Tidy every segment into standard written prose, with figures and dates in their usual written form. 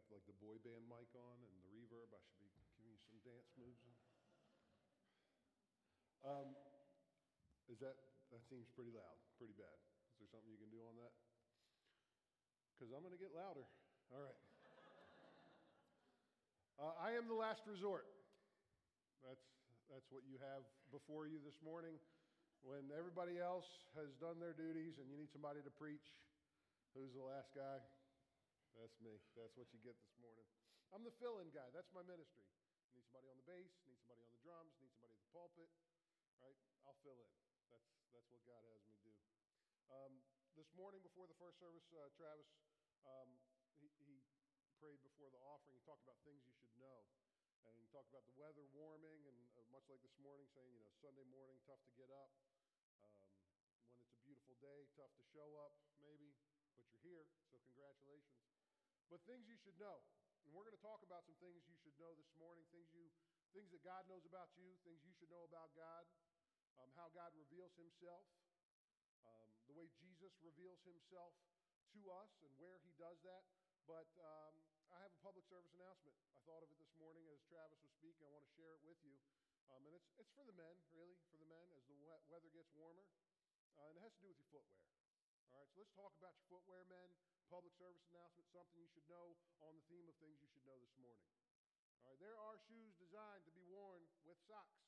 like the boy band mic on and the reverb. I should be giving you some dance moves. Um, that seems pretty loud, pretty bad. Is there something you can do on that? Because I'm going to get louder. All right. I am the last resort. That's what you have before you this morning. When everybody else has done their duties and you need somebody to preach, who's the last guy? That's me. That's what you get this morning. I'm the fill-in guy. That's my ministry. Need somebody on the bass, need somebody on the drums, need somebody at the pulpit, right? I'll fill in. That's what God has me do. This morning before the first service, Travis, he prayed before the offering. He talked about things you should know. And he talked about the weather warming, and much like this morning, saying, Sunday morning, tough to get up. When it's a beautiful day, tough to show up, maybe, but you're here, so congratulations. But things you should know. And we're going to talk about some things you should know this morning, things that God knows about you, things you should know about God, how God reveals himself, the way Jesus reveals himself to us and where he does that. But I have a public service announcement. I thought of it this morning as Travis was speaking. I want to share it with you. And it's for the men, really, for the men as the weather gets warmer. And it has to do with your footwear. All right, so let's talk about your footwear, men. Public service announcement, something you should know on the theme of things you should know this morning. All right, there are shoes designed to be worn with socks.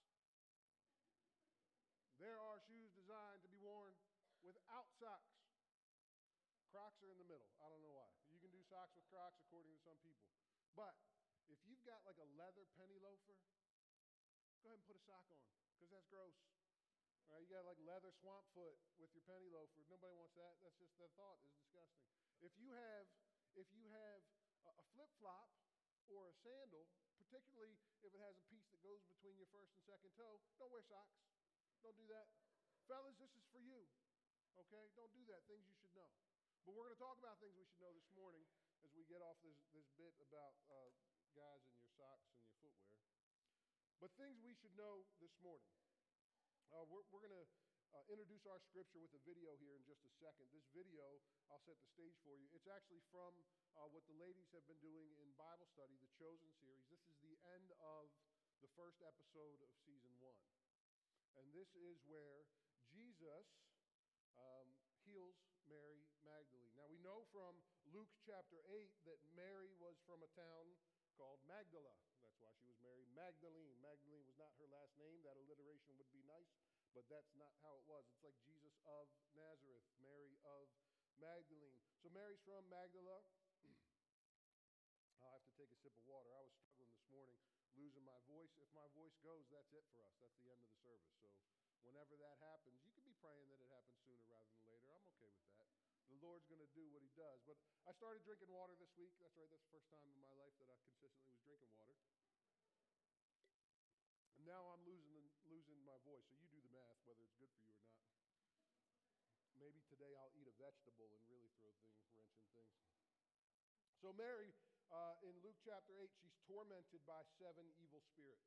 There are shoes designed to be worn without socks. Crocs are in the middle. I don't know why. You can do socks with Crocs according to some people. But if you've got like a leather penny loafer, go ahead and put a sock on because that's gross. All right, you got like leather swamp foot with your penny loafer. Nobody wants that. That's just, that thought is disgusting. If you have a flip-flop or a sandal, particularly if it has a piece that goes between your first and second toe, don't wear socks. Don't do that. Fellas, this is for you. Okay? Don't do that. Things you should know. But we're going to talk about things we should know this morning as we get off this bit about guys and your socks and your footwear. But things we should know this morning. We're going to introduce our scripture with a video here in just a second. This video, I'll set the stage for you. It's actually from what the ladies have been doing in Bible study, the Chosen series. This is the end of the first episode of season 1. And this is where Jesus heals Mary Magdalene. Now we know from Luke chapter 8 that Mary was from a town called Magdala. That's why she was Mary Magdalene. Magdalene was not her last name. That alliteration would be nice, but that's not how it was. It's like Jesus of Nazareth, Mary of Magdalene. So Mary's from Magdala. I'll have to take a sip of water. I was struggling this morning, losing my voice. If my voice goes, that's it for us. That's the end of the service. So whenever that happens, you can be praying that it happens sooner rather than later. I'm okay with that. The Lord's going to do what he does. But I started drinking water this week. That's right. That's the first time in my life that I consistently was drinking water. And now I'm losing my voice. So you do the math, whether it's good for you or not. Maybe today I'll eat a vegetable and really throw wrenching things. So Mary, in Luke chapter 8, she's tormented by 7 evil spirits.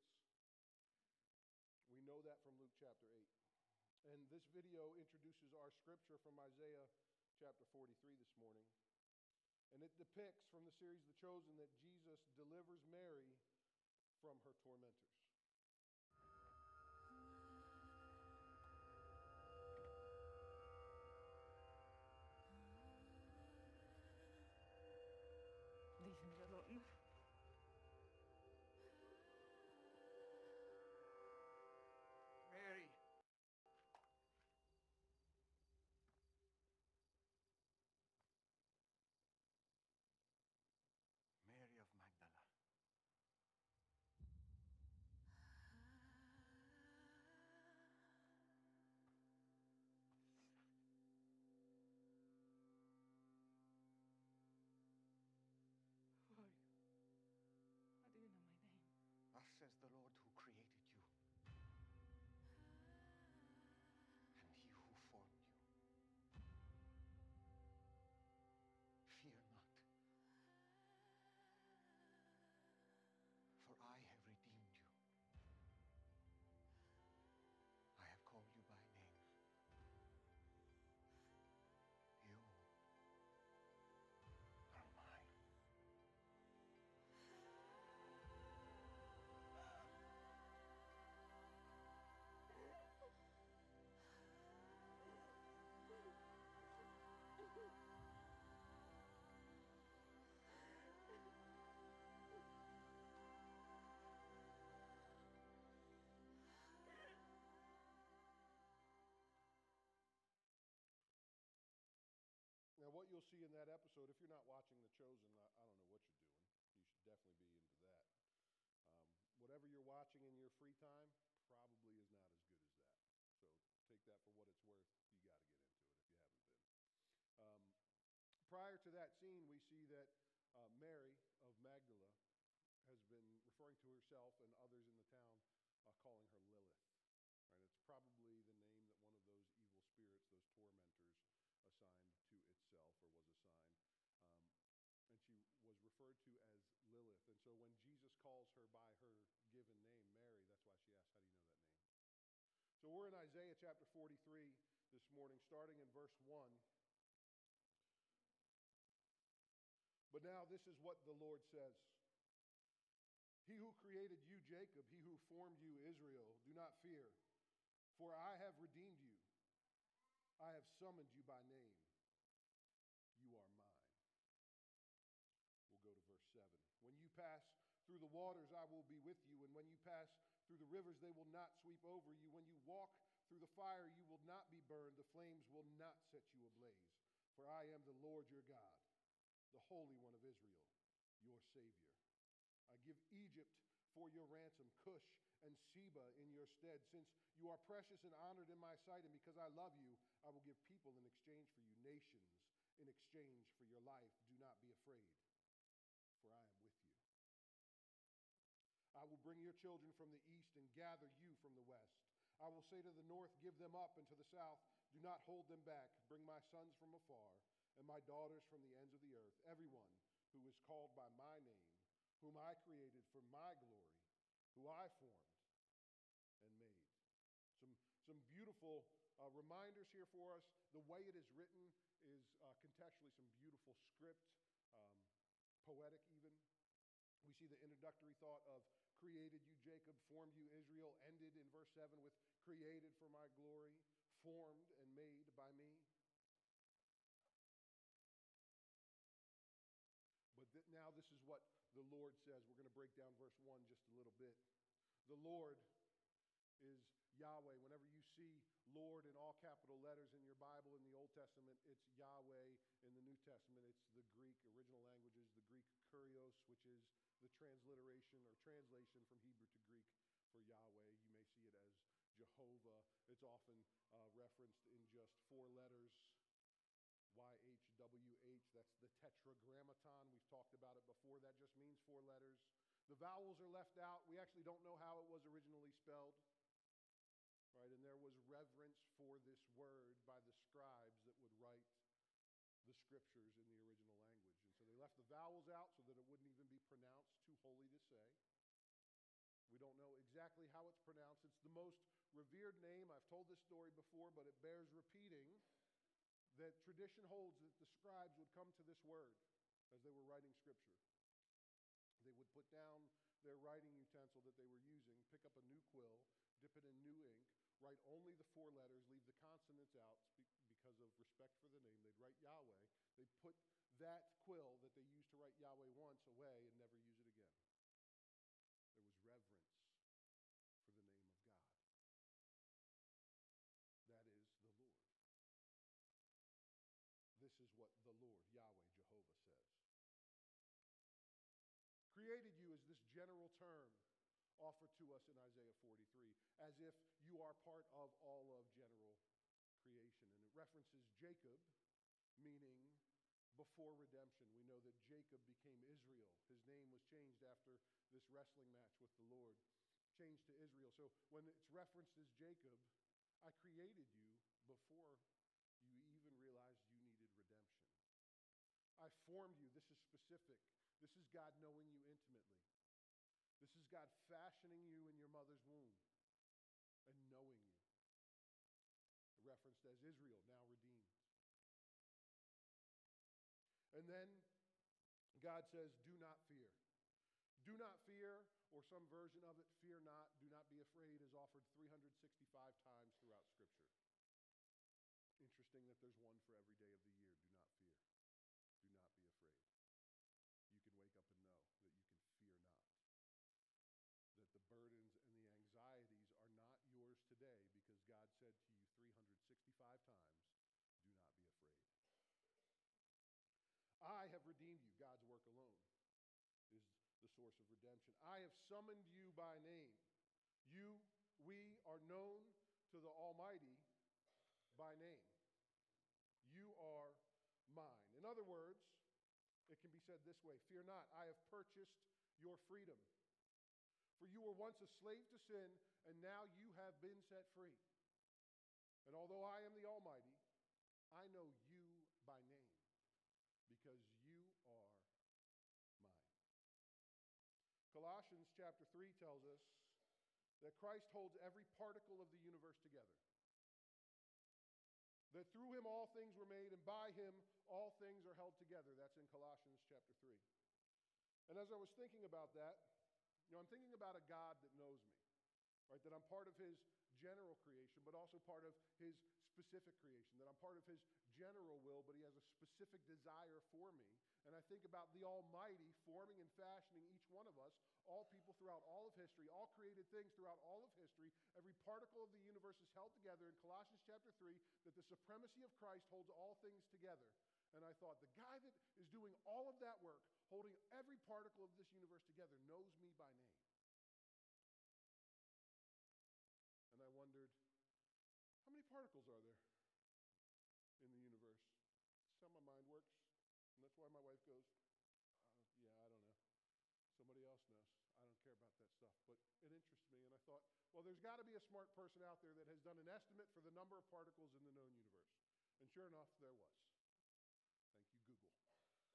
We know that from Luke chapter 8. And this video introduces our scripture from Isaiah chapter 43 this morning. And it depicts from the series The Chosen that Jesus delivers Mary from her tormentors. Leave me alone. Mary. Mary of Magdala. you'll see in that episode, if you're not watching The Chosen, I don't know what you're doing. You should definitely be into that. Whatever you're watching in your free time probably is not as good as that. So take that for what it's worth. You got to get into it if you haven't been. Prior to that scene, we see that Mary of Magdala has been referring to herself and others in the town, calling her Lilith. Right? It's probably the name that one of those evil spirits, those tormentors, assigned to itself or was assigned. And she was referred to as Lilith. And so when Jesus calls her by her given name, Mary, that's why she asked, how do you know that name? So we're in Isaiah chapter 43 this morning, starting in verse 1. But now this is what the Lord says. He who created you, Jacob, he who formed you, Israel, do not fear, for I have redeemed you. I have summoned you by name. You are mine. We'll go to verse 7. When you pass through the waters, I will be with you, and when you pass through the rivers, they will not sweep over you. When you walk through the fire, you will not be burned. The flames will not set you ablaze. For I am the Lord your God, the Holy One of Israel, your Savior. I give Egypt for your ransom, Cush and Seba in your stead. Since you are precious and honored in my sight, and because I love you, I will give people in exchange for you, nations in exchange for your life. Do not be afraid, for I am with you. I will bring your children from the east and gather you from the west. I will say to the north, give them up, and to the south, do not hold them back. Bring my sons from afar and my daughters from the ends of the earth, everyone who is called by my name, whom I created for my glory, who I formed and made. Some beautiful reminders here for us. The way it is written is contextually some beautiful script, poetic even. We see the introductory thought of created you, Jacob, formed you, Israel, ended in verse 7 with created for my glory, formed and made by me. But now this is what the Lord says. We're going to break down verse 1 just a little bit. The Lord is Yahweh. Whenever you see Lord in all capital letters in your Bible in the Old Testament, it's Yahweh. In the New Testament, it's the Greek, original languages, the Greek kurios, which is the transliteration or translation from Hebrew to Greek for Yahweh. You may see it as Jehovah. It's often referenced in just 4 letters. YHWH, that's the tetragrammaton. We've talked about it before. That just means 4 letters. The vowels are left out. We actually don't know how it was originally spelled. Right? And there was reverence for this word by the scribes that would write the scriptures in the original language. And so they left the vowels out so that it wouldn't even be pronounced too holy to say. We don't know exactly how it's pronounced. It's the most revered name. I've told this story before, but it bears repeating. That tradition holds that the scribes would come to this word as they were writing scripture. They would put down their writing utensil that they were using, pick up a new quill, dip it in new ink, write only the 4 letters, leave the consonants out because of respect for the name. They'd write Yahweh. They'd put that quill that they used to write Yahweh once away and never use it again. There was reverence for the name of God. That is the Lord. This is what the Lord, Yahweh, Jehovah, says. Created you is this general term offered to us in Isaiah 43, as if you are part of all of general creation. And it references Jacob, meaning before redemption. We know that Jacob became Israel. His name was changed after this wrestling match with the Lord, changed to Israel. So when it's referenced as Jacob, I created you before you even realized you needed redemption. I formed you. This is specific. This is God knowing you intimately. This is God fashioning you in your mother's womb and knowing you. Referenced as Israel, now redeemed. And then God says, do not fear. Do not fear, or some version of it, fear not, do not be afraid, is offered 365 times throughout Scripture. Interesting that there's one for every day of the year. Do not fear. Do not be afraid. You can wake up and know that you can fear not. That the burdens and the anxieties are not yours today because God said to you 365 times, do not be afraid. source of redemption. I have summoned you by name. We are known to the Almighty by name. You are mine. In other words, it can be said this way: fear not, I have purchased your freedom. For you were once a slave to sin, and now you have been set free. And although I am the Almighty, I know you by name, because you are mine. Colossians chapter 3 tells us that Christ holds every particle of the universe together. That through him all things were made, and by him all things are held together. That's in Colossians chapter 3. And as I was thinking about that, I'm thinking about a God that knows me, right? That I'm part of his general creation, but also part of his specific creation. That I'm part of his general will, but he has a specific desire for me. And I think about the Almighty forming and fashioning each one of us, all people throughout all of history, all created things throughout all of history. Every particle of the universe is held together in Colossians chapter 3, that the supremacy of Christ holds all things together. And I thought, the guy that is doing all of that work, holding every particle of this universe together, knows me by name. And I wondered, how many particles are there in the universe? That's how my mind works. And that's why my wife goes, yeah, I don't know. Somebody else knows. I don't care about that stuff. But it interests me. And I thought, well, there's got to be a smart person out there that has done an estimate for the number of particles in the known universe. And sure enough, there was. Thank you, Google.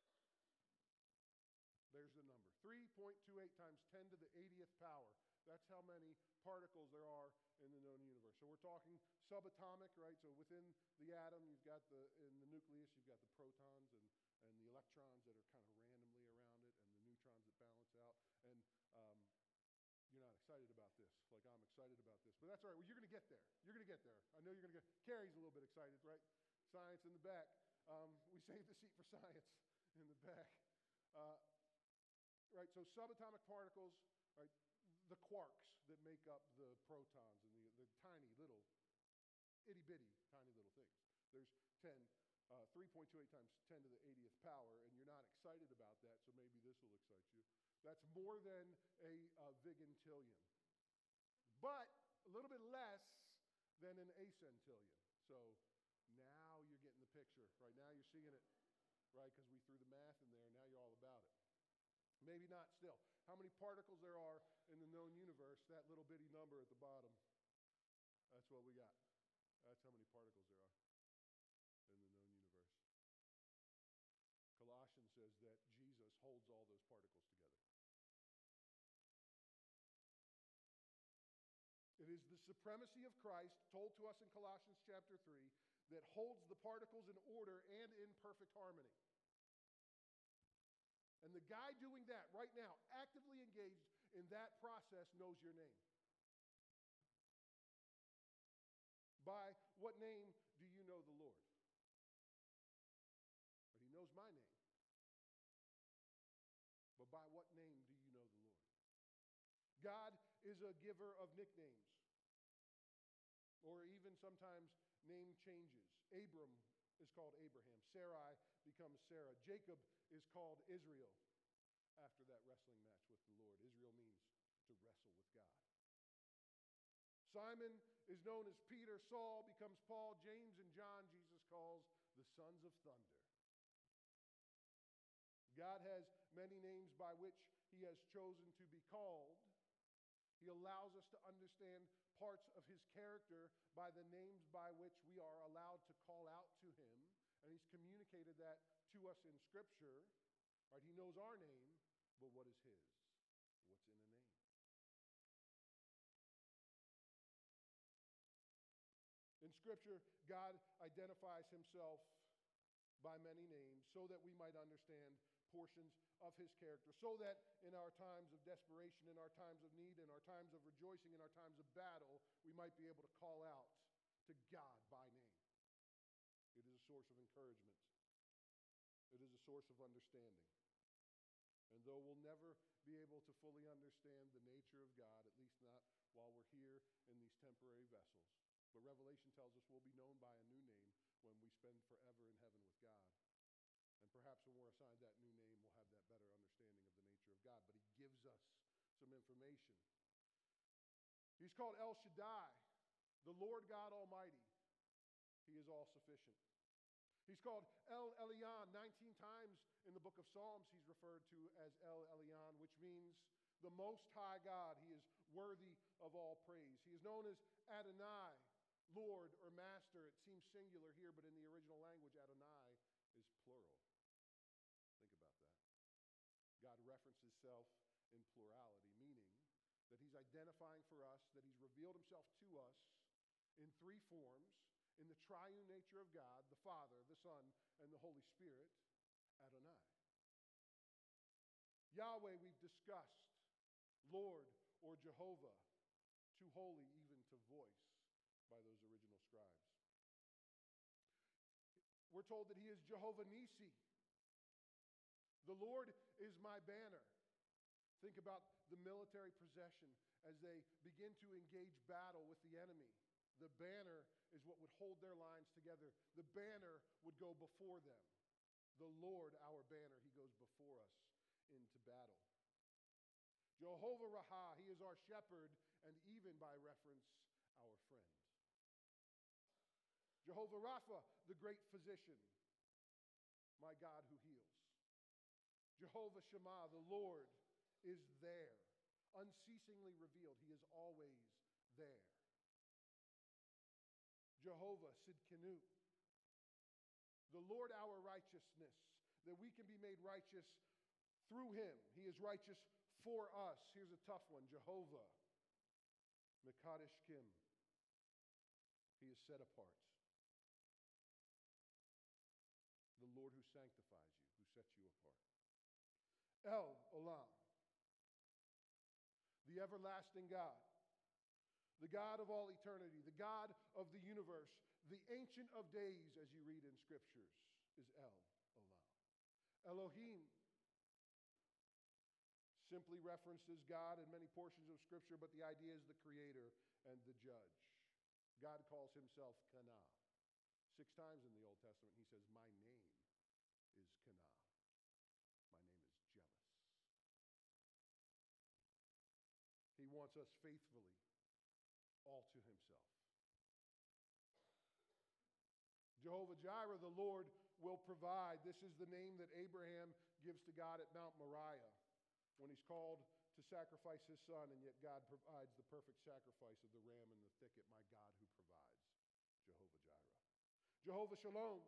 There's the number. 3.28 times 10 to the 80th power. That's how many particles there are in the known universe. So we're talking subatomic, right? So within the atom, you've got in the nucleus, you've got the protons and the electrons that are kind of randomly around it, and the neutrons that balance out. And you're not excited about this, like I'm excited about this. But that's all right. Well, you're going to get there. You're going to get there. I know you're going to get. Carrie's a little bit excited, right? Science in the back. We saved the seat for science in the back. Right, so subatomic particles, right, the quarks that make up the protons and the tiny little, itty-bitty, tiny little things. There's 3.28 times 10 to the 80th power, and you're not excited about that, so maybe this will excite you. That's more than a vigintillion, but a little bit less than an acentillion. So now you're getting the picture, right? Now you're seeing it, right? Because we threw the math in there, and now you're all about it. Maybe not still. How many particles there are in the known universe, that little bitty number at the bottom, that's what we got. That's how many particles there are in the known universe. Colossians says that Jesus holds all those particles together. It is the supremacy of Christ, told to us in Colossians chapter 3, that holds the particles in order and in perfect harmony. And the guy doing that right now, actively engaged in that process, knows your name. By what name do you know the Lord? But he knows my name. But by what name do you know the Lord? God is a giver of nicknames, or even sometimes name changes. Abram is called Abraham. Sarai becomes Sarah. Jacob is called Israel after that wrestling match with the Lord. Israel means to wrestle with God. Simon is known as Peter. Saul becomes Paul. James and John, Jesus calls the sons of thunder. God has many names by which he has chosen to be called. He allows us to understand parts of his character by the names by which we are allowed to call out to him. And he's communicated that to us in Scripture. Right? He knows our name, but what is his? What's in a name? In Scripture, God identifies himself by many names so that we might understand portions of his character, so that in our times of desperation, in our times of need, in our times of rejoicing, in our times of battle, we might be able to call out to God by name. It is a source of encouragement. It is a source of understanding. And though we'll never be able to fully understand the nature of God, at least not while we're here in these temporary vessels, but Revelation tells us we'll be known by a new name when we spend forever in heaven with God. And perhaps when we're assigned that new name, we'll have that better understanding of the nature nature of God, but he gives us some information. He's called El Shaddai, the Lord God Almighty. He is all sufficient. He's called El Elyon. 19 times in the book of Psalms he's referred to as El Elyon, which means the Most High God. He is worthy of all praise. He is known as Adonai, Lord or Master. It seems singular here, but in the original language, Adonai is plural. Think about that. God references himself in plurality, meaning that he's identifying for us, that he's revealed himself to us in three forms, in the triune nature of God, the Father, the Son, and the Holy Spirit, Adonai. Yahweh we've discussed, Lord or Jehovah, too holy even to voice by those original scribes. We're told that he is Jehovah Nisi. The Lord is my banner. Think about the military procession as they begin to engage battle with the enemy. The banner is what would hold their lines together. The banner would go before them. The Lord, our banner, he goes before us into battle. Jehovah Raha, he is our shepherd, and even by reference, our friend. Jehovah Rapha, the great physician, my God who heals. Jehovah Shammah, the Lord, is there, unceasingly revealed. He is always there. Jehovah Sidkenu, the Lord our righteousness, that we can be made righteous through him. He is righteous for us. Here's a tough one. Jehovah Mekadesh Kim, he is set apart. The Lord who sanctifies you, who sets you apart. El Olam, the everlasting God, the God of all eternity, the God of the universe, the Ancient of Days, as you read in Scriptures, is El Olam. Elohim, simply references God in many portions of Scripture, but the idea is the creator and the judge. God calls himself Kana. 6 times in the Old Testament he says, my name is Kana. My name is jealous. He wants us faithfully all to himself. Jehovah Jireh, the Lord will provide. This is the name that Abraham gives to God at Mount Moriah when he's called to sacrifice his son, and yet God provides the perfect sacrifice of the ram in the thicket. My God who provides. Jehovah Jireh. Jehovah Shalom,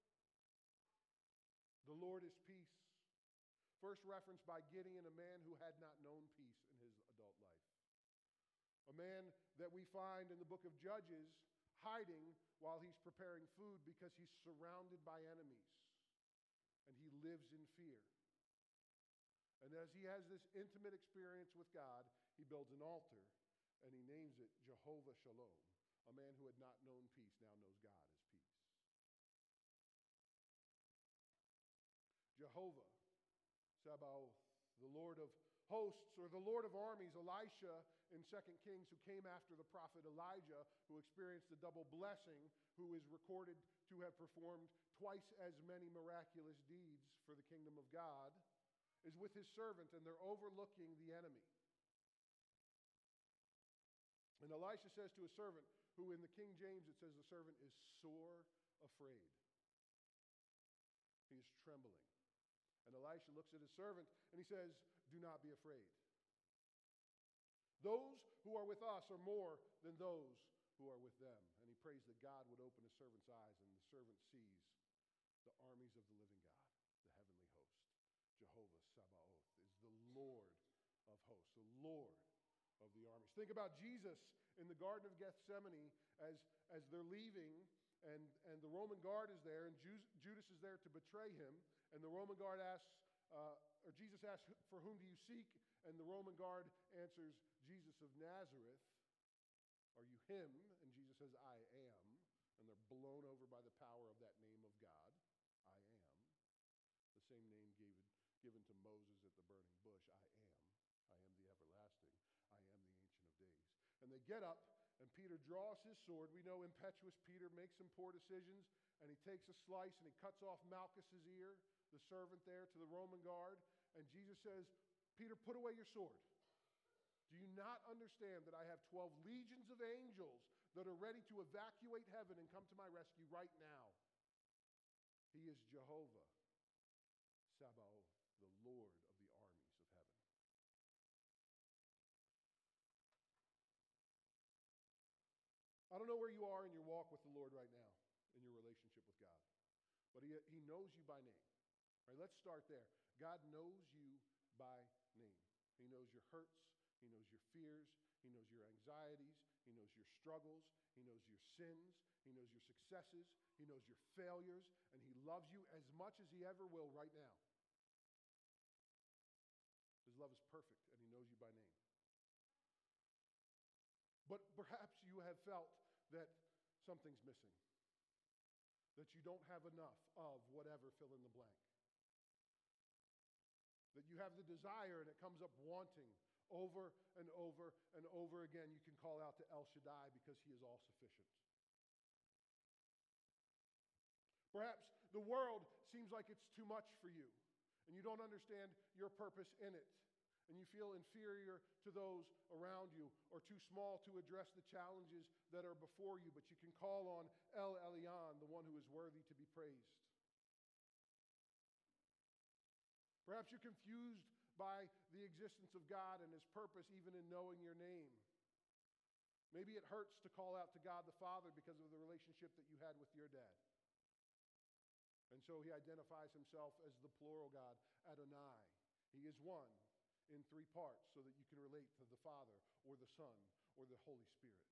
the Lord is peace. First referenced by Gideon, a man who had not known peace in his adult life. A man that we find in the book of Judges hiding while he's preparing food because he's surrounded by enemies and he lives in fear. And as he has this intimate experience with God, he builds an altar and he names it Jehovah Shalom. A man who had not known peace now knows God as peace. Jehovah Sabaoth, the Lord of hosts, or the Lord of armies. Elisha in 2 Kings, who came after the prophet Elijah, who experienced the double blessing, who is recorded to have performed twice as many miraculous deeds for the kingdom of God, is with his servant, and they're overlooking the enemy. And Elisha says to his servant, who in the King James it says the servant is sore afraid. He is trembling. And Elisha looks at his servant and he says, do not be afraid. Those who are with us are more than those who are with them. And he prays that God would open his servant's eyes, and the servant sees the armies of the living God, the heavenly host. Jehovah Sabaoth is the Lord of hosts, the Lord of the armies. Think about Jesus in the Garden of Gethsemane as they're leaving, and the Roman guard is there, and Judas is there to betray him. And the Roman guard asks, or Jesus asks, for whom do you seek? And the Roman guard answers, Jesus of Nazareth. Are you him? And Jesus says, I am. And they're blown over by the power of that name of God. I am. The same name given to Moses at the burning bush. I am. I am the everlasting. I am the Ancient of Days. And they get up, and Peter draws his sword. We know impetuous Peter makes some poor decisions, and he takes a slice and he cuts off Malchus's ear, the servant there, to the Roman guard. And Jesus says, Peter, put away your sword. Do you not understand that I have 12 legions of angels that are ready to evacuate heaven and come to my rescue right now? He is Jehovah Sabaoth, the Lord of the armies of heaven. I don't know where you are in your walk with the Lord right now, in your relationship with God, but he knows you by name. All right, let's start there. God knows you by name. He knows your hurts. He knows your fears. He knows your anxieties. He knows your struggles. He knows your sins. He knows your successes. He knows your failures. And he loves you as much as he ever will right now. His love is perfect, and he knows you by name. But perhaps you have felt that something's missing, that you don't have enough of whatever, fill in the blank. That you have the desire and it comes up wanting over and over and over again. You can call out to El Shaddai because he is all sufficient. Perhaps the world seems like it's too much for you and you don't understand your purpose in it. And you feel inferior to those around you or too small to address the challenges that are before you. But you can call on El Elyon, the one who is worthy to be praised. Perhaps you're confused by the existence of God and his purpose even in knowing your name. Maybe it hurts to call out to God the Father because of the relationship that you had with your dad. And so he identifies himself as the plural God, Adonai. He is one in three parts so that you can relate to the Father or the Son or the Holy Spirit.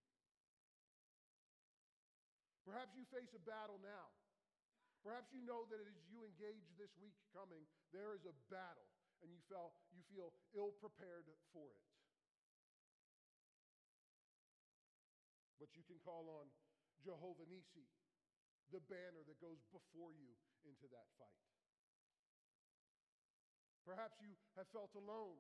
Perhaps you face a battle now. Perhaps you know that as you engage this week coming, there is a battle and you feel ill-prepared for it. But you can call on Jehovah Nissi, the banner that goes before you into that fight. Perhaps you have felt alone,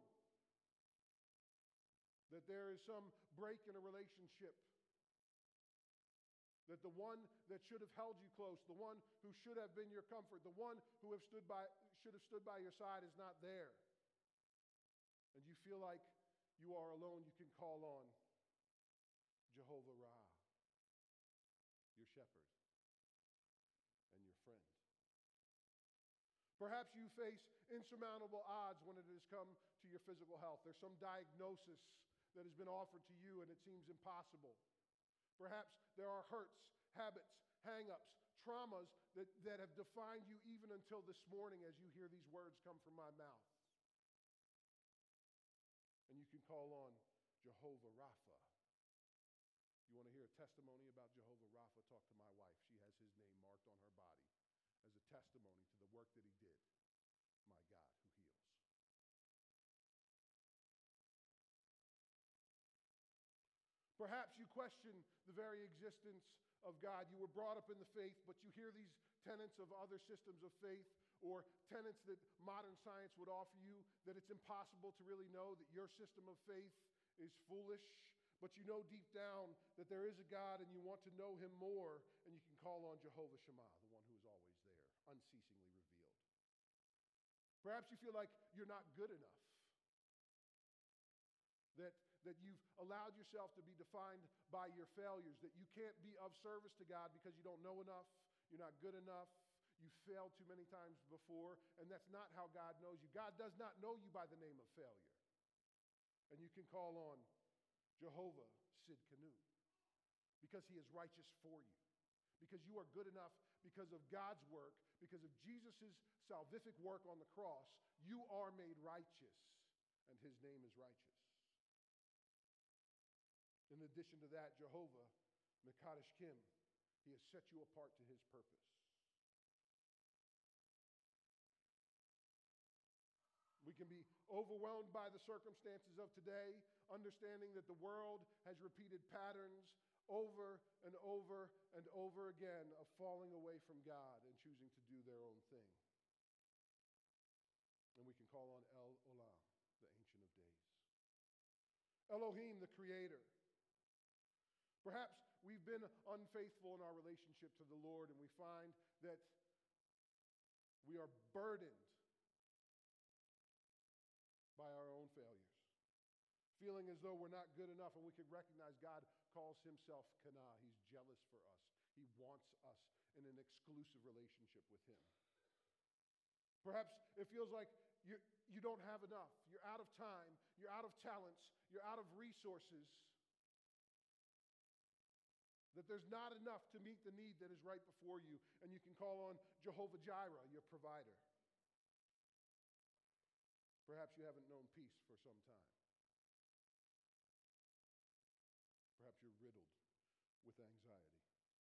that there is some break in a relationship, that the one that should have held you close, the one who should have been your comfort, the one who should have stood by your side is not there. And you feel like you are alone. You can call on Jehovah Ra, your shepherd and your friend. Perhaps you face insurmountable odds when it has come to your physical health. There's some diagnosis that has been offered to you and it seems impossible. Perhaps there are hurts, habits, hang-ups, traumas that have defined you even until this morning as you hear these words come from my mouth. And you can call on Jehovah Rapha. You want to hear a testimony about Jehovah Rapha? Talk to my wife. She has his name marked on her body as a testimony to the work that he did. My God, who heals. Perhaps you question the very existence of God. You were brought up in the faith, but you hear these tenets of other systems of faith or tenets that modern science would offer you, that it's impossible to really know, that your system of faith is foolish, but you know deep down that there is a God and you want to know him more, and you can call on Jehovah Shammah, the one who is always there, unceasingly revealed. Perhaps you feel like you're not good enough, that you've allowed yourself to be defined by your failures, that you can't be of service to God because you don't know enough, you're not good enough, you failed too many times before, and that's not how God knows you. God does not know you by the name of failure. And you can call on Jehovah Sidkenu because he is righteous for you, because you are good enough because of God's work, because of Jesus' salvific work on the cross. You are made righteous, and his name is righteous. In addition to that, Jehovah Mekadesh Kim, he has set you apart to his purpose. We can be overwhelmed by the circumstances of today, understanding that the world has repeated patterns over and over and over again of falling away from God and choosing to do their own thing. And we can call on El Olam, the Ancient of Days. Elohim, the Creator. Perhaps we've been unfaithful in our relationship to the Lord, and we find that we are burdened by our feeling as though we're not good enough, and we could recognize God calls himself Kana. He's jealous for us. He wants us in an exclusive relationship with him. Perhaps it feels like you don't have enough. You're out of time. You're out of talents. You're out of resources. That there's not enough to meet the need that is right before you, and you can call on Jehovah Jireh, your provider. Perhaps you haven't known peace for some time. Perhaps you're riddled with anxiety.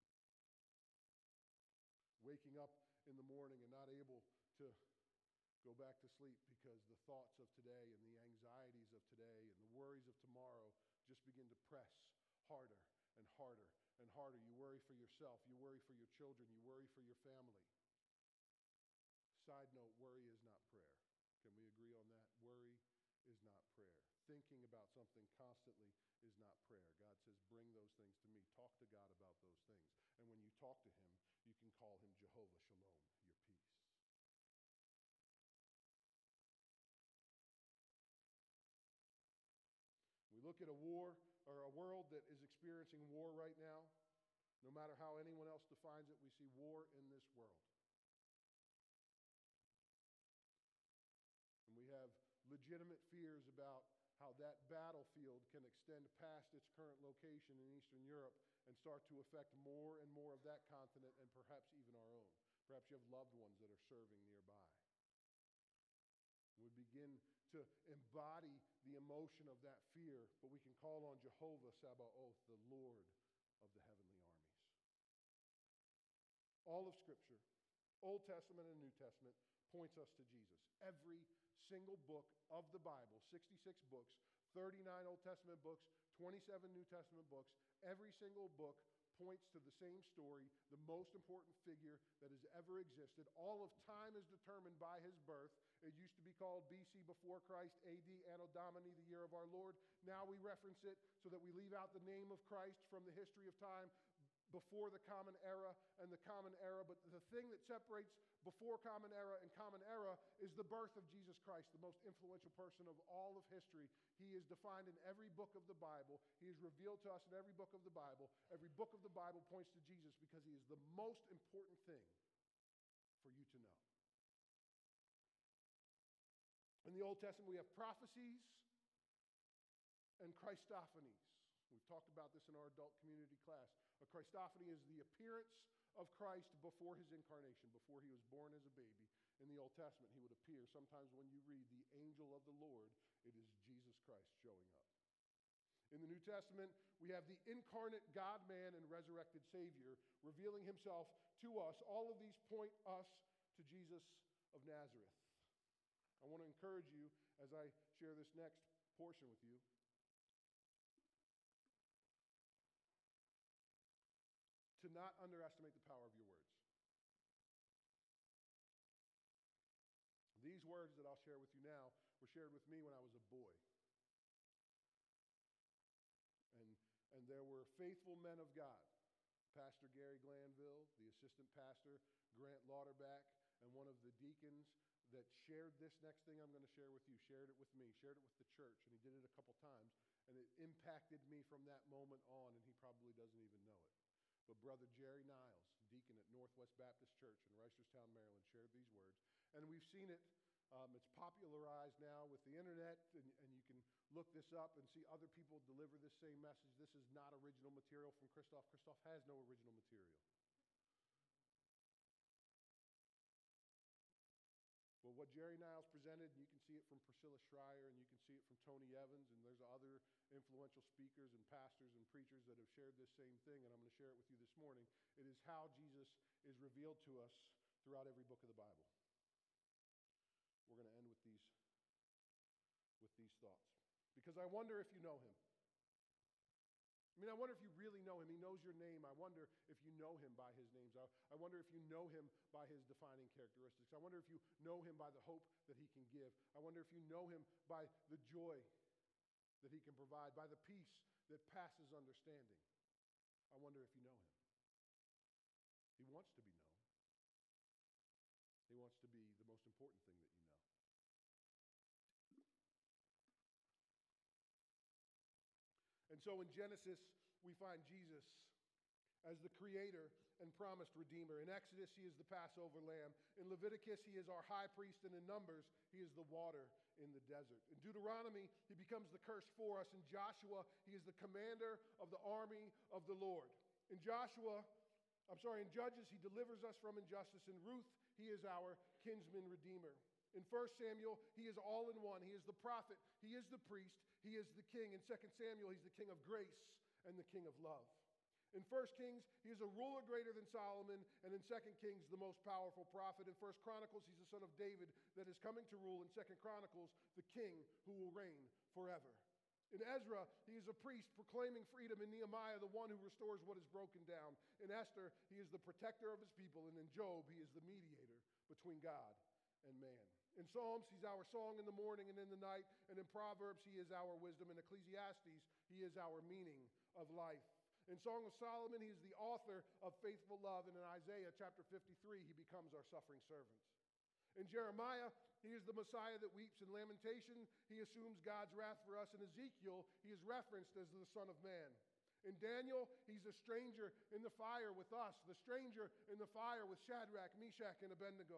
Waking up in the morning and not able to go back to sleep because the thoughts of today and the anxieties of today and the worries of tomorrow just begin to press harder and harder and harder. You worry for yourself. You worry for your children. You worry for your family. Side note, worry is not prayer. Can we agree on that? Worry is not prayer. Thinking about something constantly is not prayer. God says, bring those things to me. Talk to God about those things. And when you talk to him, you can call him Jehovah Shalom, your peace. We look at a war or a world that is experiencing war right now. No matter how anyone else defines it, we see war in this world. And we have legitimate fears about how that battlefield can extend past its current location in Eastern Europe and start to affect more and more of that continent and perhaps even our own. Perhaps you have loved ones that are serving nearby. We begin to embody the emotion of that fear, but we can call on Jehovah Sabaoth, the Lord of the heavenly armies. All of Scripture, Old Testament and New Testament, points us to Jesus. Every single book of the Bible, 66 books, 39 Old Testament books, 27 New Testament books, every single book points to the same story, the most important figure that has ever existed. All of time is determined by his birth. It used to be called BC before Christ, AD, Anno Domini, the year of our Lord. Now we reference it so that we leave out the name of Christ from the history of time before the Common Era and the Common Era. But the thing that separates before Common Era and Common Era is the birth of Jesus Christ, the most influential person of all of history. He is defined in every book of the Bible. He is revealed to us in every book of the Bible. Every book of the Bible points to Jesus because he is the most important thing for you to know. In the Old Testament, we have prophecies and Christophanies. We talked about this in our adult community class. A Christophany is the appearance of Christ before his incarnation, before he was born as a baby. In the Old Testament, he would appear. Sometimes when you read the angel of the Lord, it is Jesus Christ showing up. In the New Testament, we have the incarnate God-man and resurrected Savior revealing himself to us. All of these point us to Jesus of Nazareth. I want to encourage you as I share this next portion with you to not underestimate the power of your words. These words that I'll share with you now were shared with me when I was a boy. And there were faithful men of God. Pastor Gary Glanville, the assistant pastor, Grant Lauderback, and one of the deacons that shared this next thing I'm going to share with you, shared it with me, shared it with the church, and he did it a couple times, and it impacted me from that moment on, and he probably doesn't even know it. But Brother Jerry Niles, deacon at Northwest Baptist Church in Reisterstown, Maryland, shared these words. And we've seen it. It's popularized now with the internet, and you can look this up and see other people deliver this same message. This is not original material from Christoph. Christoph has no original material. But what Jerry Niles presented, you can see it from Priscilla Schreier, and you can see it from Tony Evans, and there's other influential speakers and pastors and preachers that have shared this same thing, and I'm going to share it with you this morning. It is how Jesus is revealed to us throughout every book of the Bible. We're going to end with these thoughts. Because I wonder if you know him. I wonder if you really know him. He knows your name. I wonder if you know him by his names. I wonder if you know him by his defining characteristics. I wonder if you know him by the hope that he can give. I wonder if you know him by the joy that he can provide, by the peace that passes understanding. I wonder if you know him. He wants to be known. He wants to be the most important thing that you know. And so in Genesis, we find Jesus as the creator and promised redeemer. In Exodus, he is the Passover lamb. In Leviticus, he is our high priest. And in Numbers, he is the water in the desert. In Deuteronomy, he becomes the curse for us. In Joshua, he is the commander of the army of the Lord. In Judges, he delivers us from injustice. In Ruth, he is our kinsman redeemer. In 1 Samuel, he is all in one. He is the prophet. He is the priest. He is the king. In 2 Samuel, he's the king of grace and the king of love. In 1 Kings, he is a ruler greater than Solomon. And in 2 Kings, the most powerful prophet. In 1 Chronicles, he's the son of David that is coming to rule. In 2 Chronicles, the king who will reign forever. In Ezra, he is a priest proclaiming freedom. In Nehemiah, the one who restores what is broken down. In Esther, he is the protector of his people. And in Job, he is the mediator between God and man. In Psalms, he's our song in the morning and in the night. And in Proverbs, he is our wisdom. In Ecclesiastes, he is our meaning of life. In Song of Solomon, he is the author of faithful love. And in Isaiah chapter 53, he becomes our suffering servant. In Jeremiah, he is the Messiah that weeps. In Lamentation, he assumes God's wrath for us. In Ezekiel, he is referenced as the Son of Man. In Daniel, he's a stranger in the fire with us, the stranger in the fire with Shadrach, Meshach, and Abednego.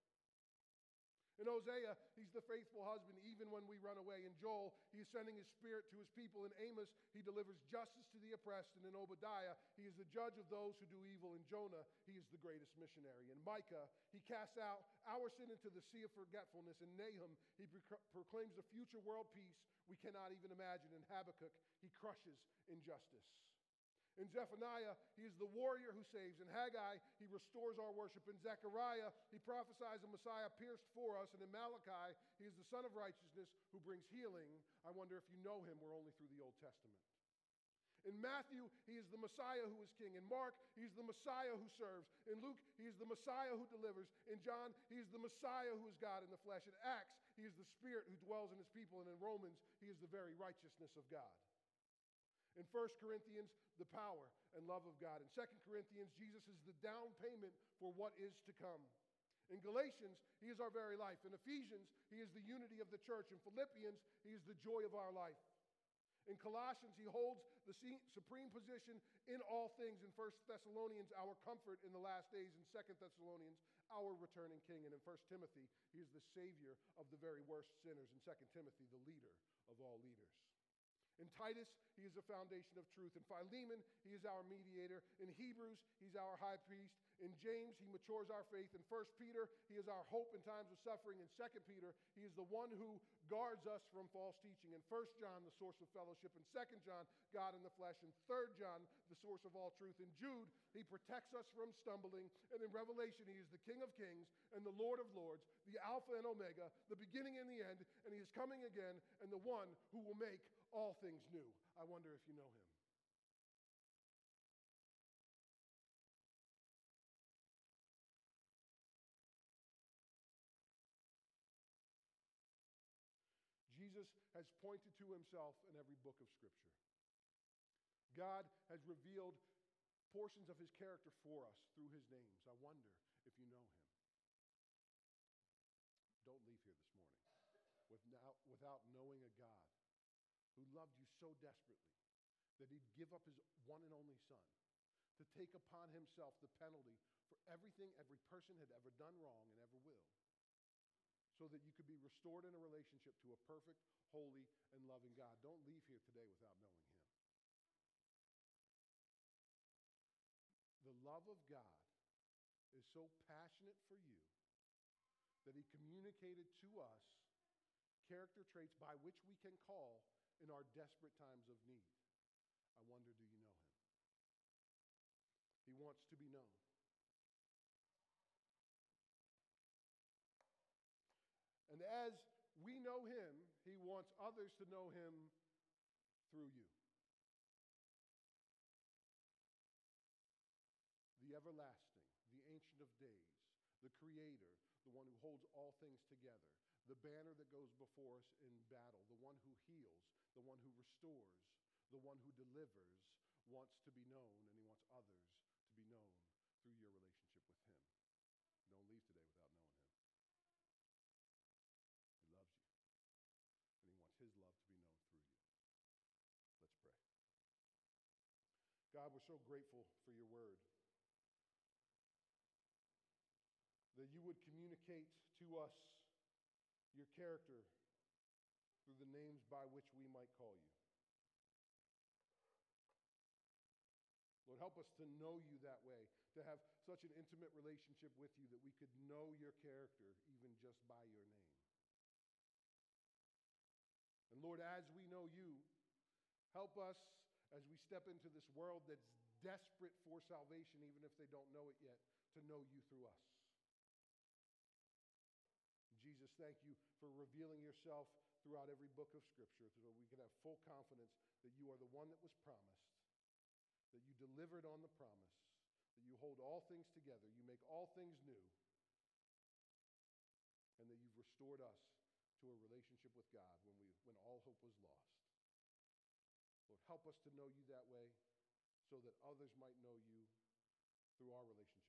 In Hosea, he's the faithful husband even when we run away. In Joel, he is sending his spirit to his people. In Amos, he delivers justice to the oppressed. And in Obadiah, he is the judge of those who do evil. In Jonah, he is the greatest missionary. In Micah, he casts out our sin into the sea of forgetfulness. In Nahum, he proclaims a future world peace we cannot even imagine. In Habakkuk, he crushes injustice. In Zephaniah, he is the warrior who saves. In Haggai, he restores our worship. In Zechariah, he prophesies a Messiah pierced for us. And in Malachi, he is the Son of righteousness who brings healing. I wonder if you know him. We're only through the Old Testament. In Matthew, he is the Messiah who is king. In Mark, he's the Messiah who serves. In Luke, he is the Messiah who delivers. In John, he is the Messiah who is God in the flesh. In Acts, he is the Spirit who dwells in his people. And in Romans, he is the very righteousness of God. In 1 Corinthians, the power and love of God. In 2 Corinthians, Jesus is the down payment for what is to come. In Galatians, he is our very life. In Ephesians, he is the unity of the church. In Philippians, he is the joy of our life. In Colossians, he holds the supreme position in all things. In 1 Thessalonians, our comfort in the last days. In 2 Thessalonians, our returning king. And in 1 Timothy, he is the savior of the very worst sinners. In 2 Timothy, the leader of all leaders. In Titus, he is the foundation of truth. In Philemon, he is our mediator. In Hebrews, he's our high priest. In James, he matures our faith. In 1 Peter, he is our hope in times of suffering. In 2 Peter, he is the one who guards us from false teaching. In 1 John, the source of fellowship. In 2 John, God in the flesh. In 3 John, the source of all truth. In Jude, he protects us from stumbling. And in Revelation, he is the King of kings and the Lord of lords, the Alpha and Omega, the beginning and the end, and he is coming again, and the one who will make all things new. I wonder if you know him. Jesus has pointed to himself in every book of Scripture. God has revealed portions of his character for us through his names. I wonder if you know him. Don't leave here this morning without knowing a God who loved you so desperately that he'd give up his one and only son to take upon himself the penalty for everything every person had ever done wrong and ever will, so that you could be restored in a relationship to a perfect, holy, and loving God. Don't leave here today without knowing him. The love of God is so passionate for you that he communicated to us character traits by which we can call in our desperate times of need. I wonder, do you know him? He wants to be known. And as we know him, he wants others to know him through you. The everlasting, the ancient of days, the creator, the one who holds all things together, the banner that goes before us in battle, the one who heals, the one who restores, the one who delivers, wants to be known, and he wants others to be known through your relationship with him. Don't leave today without knowing him. He loves you, and he wants his love to be known through you. Let's pray. so grateful for your word. That you would communicate to us your character through the names by which we might call you. Lord, help us to know you that way, to have such an intimate relationship with you that we could know your character even just by your name. And Lord, as we know you, help us as we step into this world that's desperate for salvation, even if they don't know it yet, to know you through us. Jesus, thank you for revealing yourself throughout every book of Scripture so we can have full confidence that you are the one that was promised, that you delivered on the promise, that you hold all things together, you make all things new, and that you've restored us to a relationship with God when all hope was lost. Lord, help us to know you that way so that others might know you through our relationship.